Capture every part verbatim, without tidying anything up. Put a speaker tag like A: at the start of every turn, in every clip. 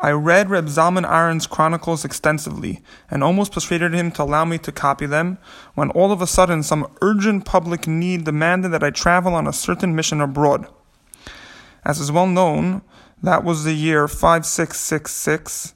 A: I read Reb Zalman Aron's chronicles extensively, and almost persuaded him to allow me to copy them, when all of a sudden some urgent public need demanded that I travel on a certain mission abroad. As is well known, that was the year five six six six,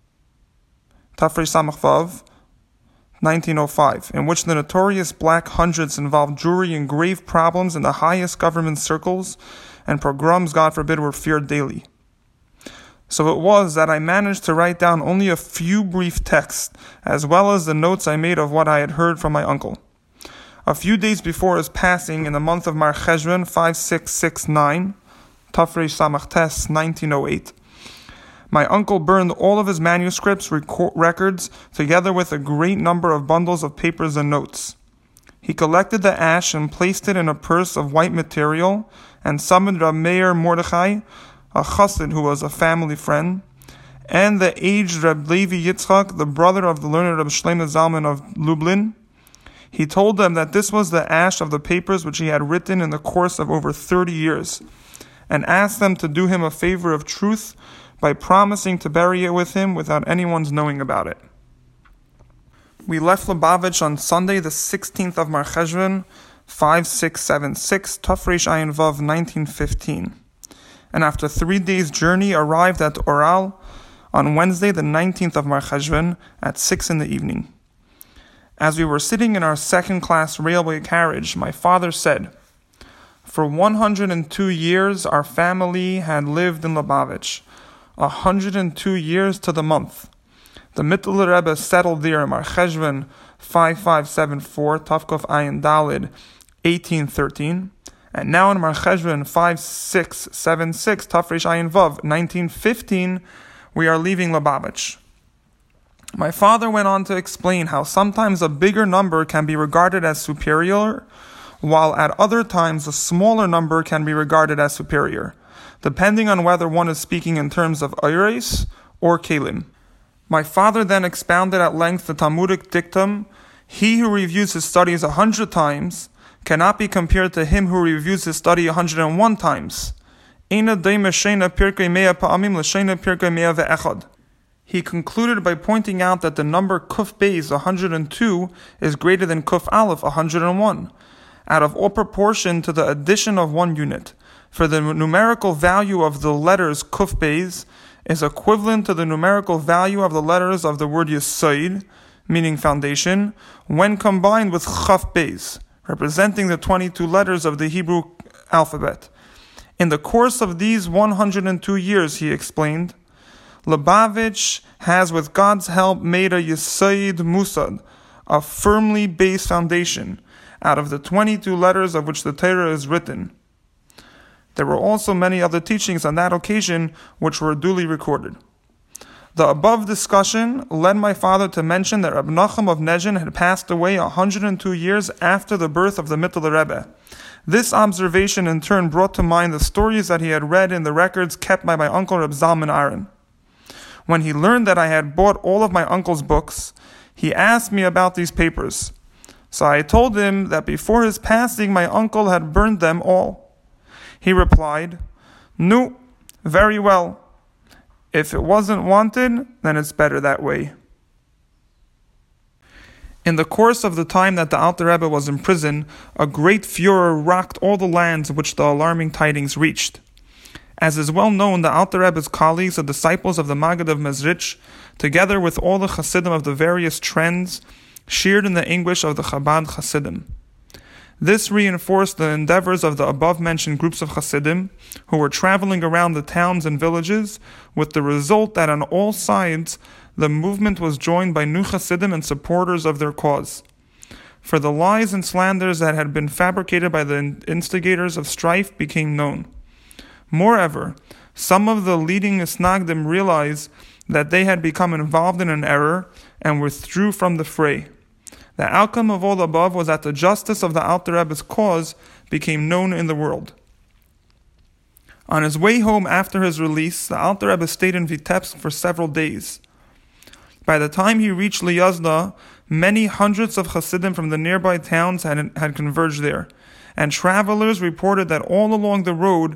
A: Tafrei Samach Vav, nineteen oh five, in which the notorious Black Hundreds involved Jewry in grave problems in the highest government circles, and pogroms, God forbid, were feared daily. So it was that I managed to write down only a few brief texts, as well as the notes I made of what I had heard from my uncle. A few days before his passing, in the month of Mar Cheshvan five six six nine, Tafrei Samach Tes, nineteen oh eight, my uncle burned all of his manuscripts, record, records, together with a great number of bundles of papers and notes. He collected the ash and placed it in a purse of white material, and summoned Rab Meir Mordechai, a chassid who was a family friend, and the aged Reb Levi Yitzchak, the brother of the learned Reb Shlomo Zalman of Lublin. He told them that this was the ash of the papers which he had written in the course of over thirty years, and asked them to do him a favor of truth by promising to bury it with him without anyone's knowing about it. We left Lubavitch on Sunday the sixteenth of Mar Cheshvan, five six seven six, Tafresh Ayin Vav, nineteen fifteen. And after three days' journey arrived at Oral on Wednesday the nineteenth of Mar Cheshvan at six in the evening. As we were sitting in our second-class railway carriage, my father said, "For one hundred two years our family had lived in Lubavitch, one hundred two years to the month. The Mittler Rebbe settled there in Mar Cheshvan five five seven four, Tavkov Ayin Dalid, eighteen thirteen. And now in Mar Cheshvan five six seven six, Tafresh Ayin Vav, nineteen fifteen, we are leaving Lubavitch." My father went on to explain how sometimes a bigger number can be regarded as superior, while at other times a smaller number can be regarded as superior, depending on whether one is speaking in terms of Eires or Kelim. My father then expounded at length the Talmudic dictum, "He who reviews his studies a hundred times cannot be compared to him who reviews his study a hundred and one times." He concluded by pointing out that the number Kuf Beis, one hundred two, is greater than Kuf Aleph, one hundred one, out of all proportion to the addition of one unit. For the numerical value of the letters Kuf Beis is equivalent to the numerical value of the letters of the word Yesod, meaning foundation, when combined with Chaf Beis, representing the twenty-two letters of the Hebrew alphabet. In the course of these one hundred two years, he explained, Lubavitch has, with God's help, made a Yesod Musad, a firmly based foundation, out of the twenty-two letters of which the Torah is written. There were also many other teachings on that occasion which were duly recorded. The above discussion led my father to mention that Reb Nachum of Nezhin had passed away one hundred two years after the birth of the Mittler Rebbe. This observation in turn brought to mind the stories that he had read in the records kept by my uncle Reb Zalman Aron. When he learned that I had bought all of my uncle's books, he asked me about these papers. So I told him that before his passing my uncle had burned them all. He replied, "No, very well. If it wasn't wanted, then it's better that way." In the course of the time that the Alter Rebbe was in prison, a great furor rocked all the lands which the alarming tidings reached. As is well known, the Alter Rebbe's colleagues, the disciples of the Maggid of Mezrich, together with all the Chassidim of the various trends, shared in the anguish of the Chabad Chassidim. This reinforced the endeavors of the above-mentioned groups of Chassidim, who were traveling around the towns and villages, with the result that on all sides the movement was joined by new Chassidim and supporters of their cause. For the lies and slanders that had been fabricated by the instigators of strife became known. Moreover, some of the leading Isnagdim realized that they had become involved in an error and withdrew from the fray. The outcome of all the above was that the justice of the Alter Rebbe's cause became known in the world. On his way home after his release, the Alter Rebbe stayed in Vitebsk for several days. By the time he reached Lyazna, many hundreds of Chassidim from the nearby towns had, had converged there, and travelers reported that all along the road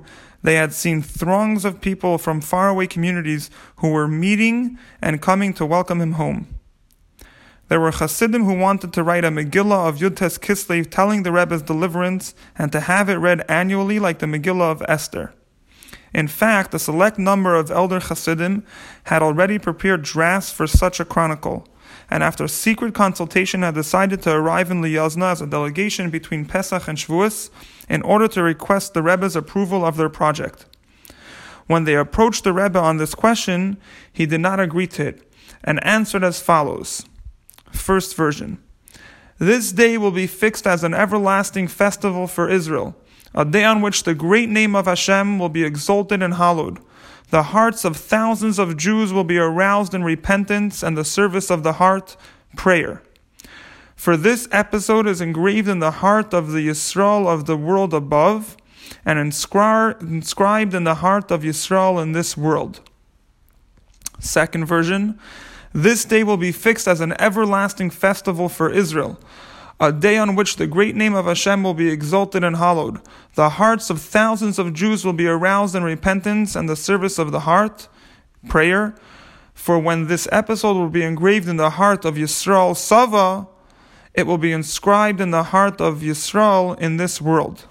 A: They had seen throngs of people from faraway communities who were meeting and coming to welcome him home. There were Hasidim who wanted to write a Megillah of Yud Tes Kislev telling the Rebbe's deliverance and to have it read annually like the Megillah of Esther. In fact, a select number of elder Hasidim had already prepared drafts for such a chronicle, and after secret consultation had decided to arrive in Liyazna as a delegation between Pesach and Shavuos in order to request the Rebbe's approval of their project. When they approached the Rebbe on this question, he did not agree to it, and answered as follows. First version. This day will be fixed as an everlasting festival for Israel, a day on which the great name of Hashem will be exalted and hallowed. The hearts of thousands of Jews will be aroused in repentance and the service of the heart, prayer. For this episode is engraved in the heart of the Yisrael of the world above, and inscri- inscribed in the heart of Yisrael in this world. Second version. This day will be fixed as an everlasting festival for Israel, a day on which the great name of Hashem will be exalted and hallowed. The hearts of thousands of Jews will be aroused in repentance and the service of the heart, prayer. For when this episode will be engraved in the heart of Yisrael Sava, it will be inscribed in the heart of Yisrael in this world.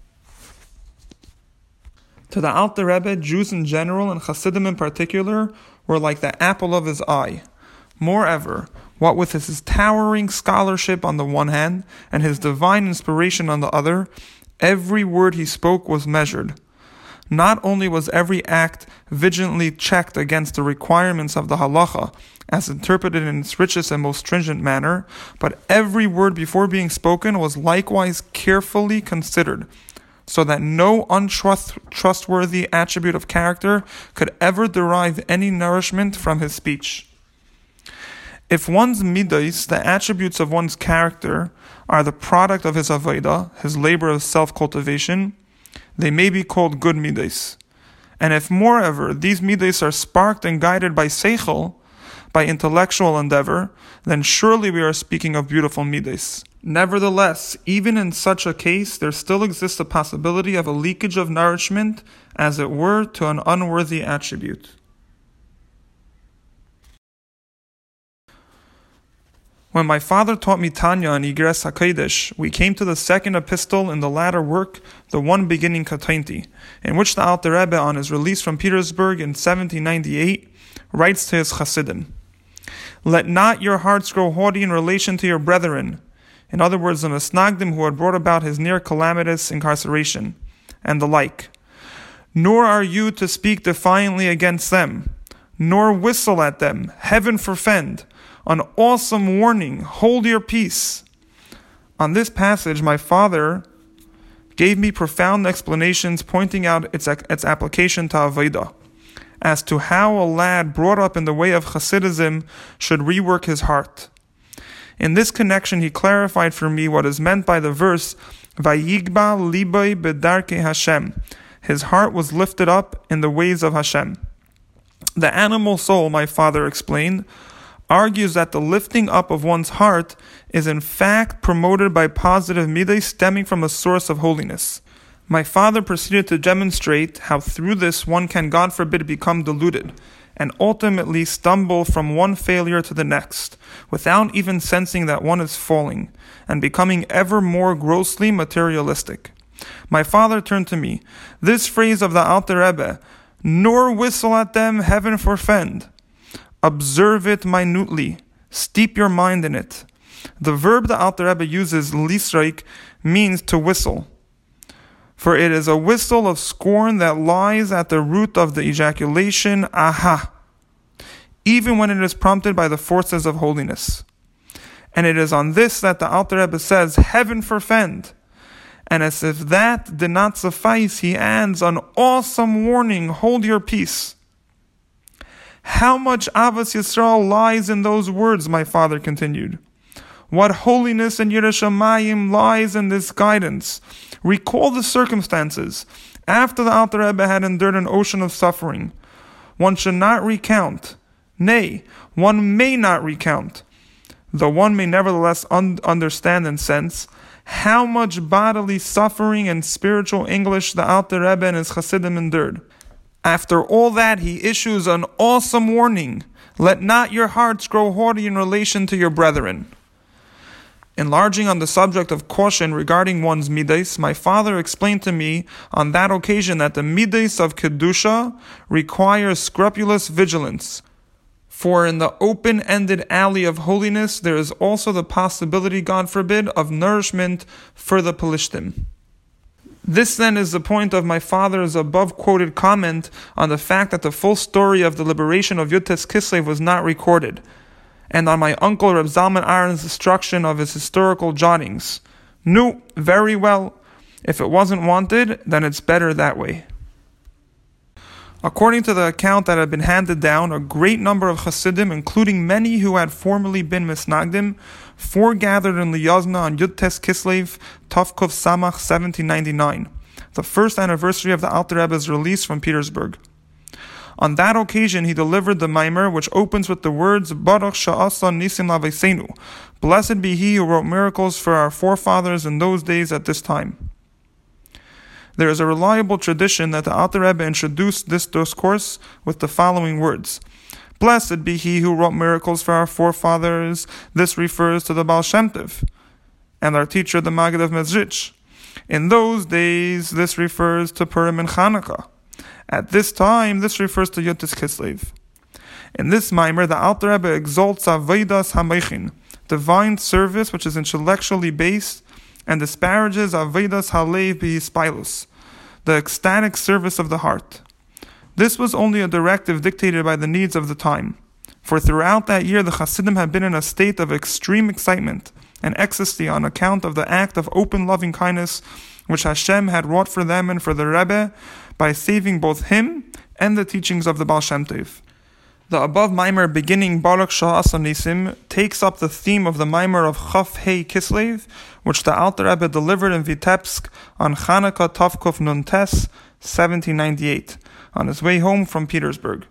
A: To the Alter Rebbe, Jews in general and Hasidim in particular were like the apple of his eye. Moreover, what with his towering scholarship on the one hand and his divine inspiration on the other, every word he spoke was measured. Not only was every act vigilantly checked against the requirements of the halacha, as interpreted in its richest and most stringent manner, but every word before being spoken was likewise carefully considered, so that no untrustworthy attribute of character could ever derive any nourishment from his speech. If one's midos, the attributes of one's character, are the product of his avodah, his labor of self-cultivation, they may be called good midos. And if moreover these midos are sparked and guided by seichel, by intellectual endeavor, then surely we are speaking of beautiful midos. Nevertheless, even in such a case, there still exists a possibility of a leakage of nourishment, as it were, to an unworthy attribute. When my father taught me Tanya and Igres HaKodesh, we came to the second epistle in the latter work, the one beginning Katonti, in which the Alter Rebbe, on his release from Petersburg in seventeen ninety-eight, writes to his Hasidim, "Let not your hearts grow haughty in relation to your brethren," in other words, the Mesnagdim who had brought about his near calamitous incarceration, and the like. "Nor are you to speak defiantly against them, nor whistle at them, heaven forfend. An awesome warning, hold your peace." On this passage, my father gave me profound explanations pointing out its, its application to Avodah, as to how a lad brought up in the way of Hasidism should rework his heart. In this connection, he clarified for me what is meant by the verse, Vayigba libay bedarkei Hashem. His heart was lifted up in the ways of Hashem. The animal soul, my father explained, argues that the lifting up of one's heart is in fact promoted by positive midah stemming from a source of holiness. My father proceeded to demonstrate how through this one can, God forbid, become deluded, and ultimately stumble from one failure to the next, without even sensing that one is falling, and becoming ever more grossly materialistic. My father turned to me. This phrase of the Alter Rebbe, "Nor whistle at them, heaven forfend." Observe it minutely. Steep your mind in it. The verb the Alter Rebbe uses, lisraik, means to whistle. For it is a whistle of scorn that lies at the root of the ejaculation, aha, even when it is prompted by the forces of holiness. And it is on this that the Alter Rebbe says, heaven forfend. And as if that did not suffice, he adds an awesome warning, hold your peace. How much Avos Yisrael lies in those words, my father continued. What holiness and Yiras Shamayim lies in this guidance. Recall the circumstances. After the Alter Rebbe had endured an ocean of suffering, one should not recount. Nay, one may not recount, though one may nevertheless un- understand and sense how much bodily suffering and spiritual anguish the Alter Rebbe and his Hasidim endured. After all that, he issues an awesome warning: let not your hearts grow haughty in relation to your brethren. Enlarging on the subject of caution regarding one's midas, my father explained to me on that occasion that the midas of Kedusha requires scrupulous vigilance. For in the open-ended alley of holiness, there is also the possibility, God forbid, of nourishment for the Pelishtim. This then is the point of my father's above-quoted comment on the fact that the full story of the liberation of Yud-Tes Kislev was not recorded, and on my uncle Reb Zalman Aharon's destruction of his historical jottings. No, very well. If it wasn't wanted, then it's better that way. According to the account that had been handed down, a great number of Hasidim, including many who had formerly been Misnagdim, foregathered in Liyazna on Yud-Tes Kislev, Tovkuf Samach seventeen ninety-nine, the first anniversary of the Alter Rebbe's release from Petersburg. On that occasion, he delivered the Maimer, which opens with the words, Baruch Sha'asa Nisim Laveseinu, blessed be he who wrote miracles for our forefathers in those days at this time. There is a reliable tradition that the Alter Rebbe introduced this discourse with the following words: Blessed be he who wrote miracles for our forefathers. This refers to the Baal Shem Tov and our teacher, the Maggid of Mezrich. In those days, this refers to Purim and Chanukah. At this time, this refers to Yud-Tes Kislev. In this Maimer, the Alter Rebbe exalts Avodas HaMeichin, divine service which is intellectually based, and disparages Avodas HaLev B'Hispilus, the ecstatic service of the heart. This was only a directive dictated by the needs of the time, for throughout that year the Hasidim had been in a state of extreme excitement and ecstasy on account of the act of open loving kindness which Hashem had wrought for them and for the Rebbe by saving both him and the teachings of the Baal Shem Tov. The above Maimer beginning Baruch Sha'asa Nisim takes up the theme of the Maimer of Chaf Hei Kislev, which the Alter Rebbe delivered in Vitebsk on Chanukah Tovkuf Nun Tes, seventeen ninety-eight, on his way home from Petersburg.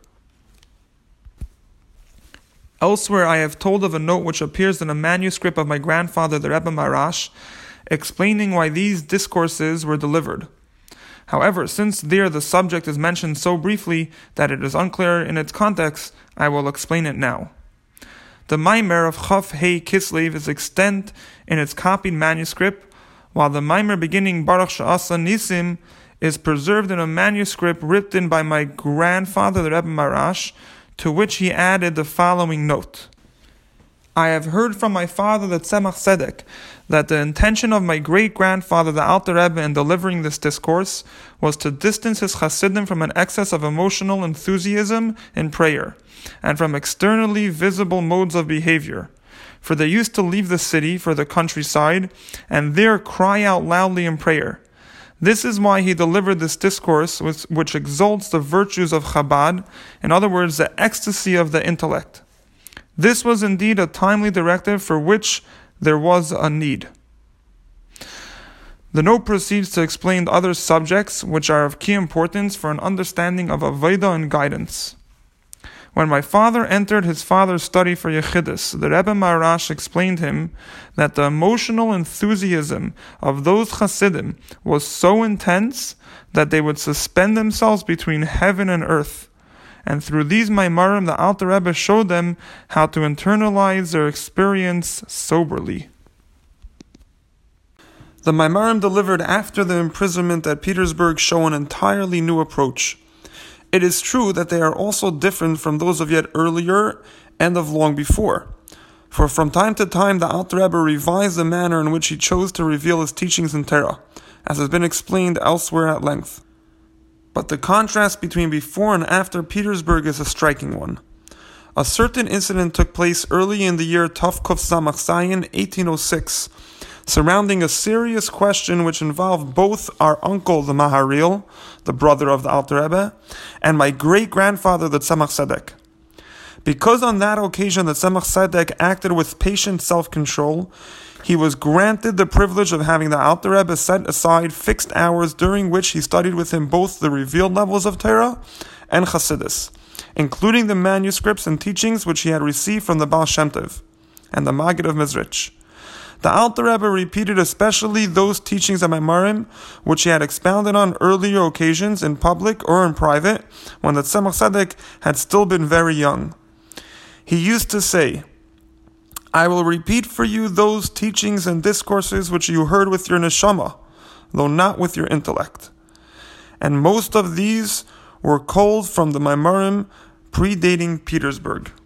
A: Elsewhere, I have told of a note which appears in a manuscript of my grandfather, the Rebbe Marash, explaining why these discourses were delivered. However, since there the subject is mentioned so briefly that it is unclear in its context, I will explain it now. The Maimer of Chaf Hei Kislev is extant in its copied manuscript, while the Maimer beginning Baruch Sha'asa Nisim is preserved in a manuscript written by my grandfather, the Rebbe Marash, to which he added the following note. I have heard from my father, the Tzemach Tzedek, that the intention of my great-grandfather, the Alter Rebbe, in delivering this discourse was to distance his Hasidim from an excess of emotional enthusiasm in prayer, and from externally visible modes of behavior. For they used to leave the city for the countryside, and there cry out loudly in prayer. This is why he delivered this discourse, which, which exalts the virtues of Chabad, in other words, the ecstasy of the intellect. This was indeed a timely directive for which there was a need. The note proceeds to explain other subjects which are of key importance for an understanding of Avodah and guidance. When my father entered his father's study for Yechidus, the Rebbe Marash explained him that the emotional enthusiasm of those Hasidim was so intense that they would suspend themselves between heaven and earth. And through these Maimarim, the Alter Rebbe showed them how to internalize their experience soberly. The Maimarim delivered after the imprisonment at Petersburg show an entirely new approach. It is true that they are also different from those of yet earlier and of long before. For from time to time the Alter Rebbe revised the manner in which he chose to reveal his teachings in Torah, as has been explained elsewhere at length. But the contrast between before and after Petersburg is a striking one. A certain incident took place early in the year Tovkuf Samach Zayin, eighteen oh six, surrounding a serious question which involved both our uncle, the Maharil, the brother of the Alter Rebbe, and my great-grandfather, the Tzemach Tzedek. Because on that occasion the Tzemach Tzedek acted with patient self-control, he was granted the privilege of having the Alter Rebbe set aside fixed hours during which he studied with him both the revealed levels of Torah and Chassidus, including the manuscripts and teachings which he had received from the Baal Shem Tov and the Maggid of Mezrich. The Alter Rebbe repeated especially those teachings of Maimarim which he had expounded on earlier occasions in public or in private, when the Tzemach Tzedek had still been very young. He used to say, I will repeat for you those teachings and discourses which you heard with your neshama, though not with your intellect. And most of these were culled from the Maimarim predating Petersburg.